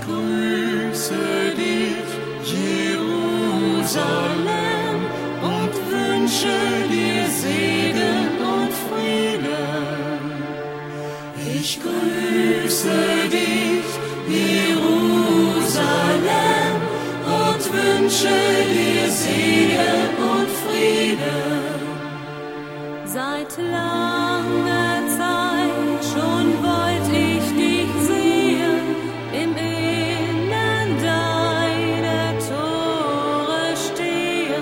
grüße dich, Jerusalem, und wünsche dir Segen und Frieden. Ich grüße dich, Jerusalem, und wünsche dir Segen und Frieden. Seit langer Zeit schon wollt ich dich sehen, im Innern deiner Tore stehen.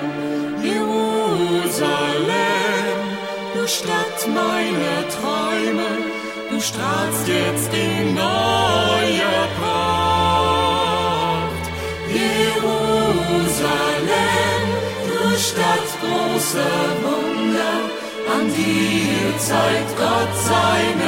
Jerusalem, du Stadt meiner Träume, du strahlst jetzt in neuer Pracht. Jerusalem, du Stadt großer Wunder, an dir zeigt Gott seine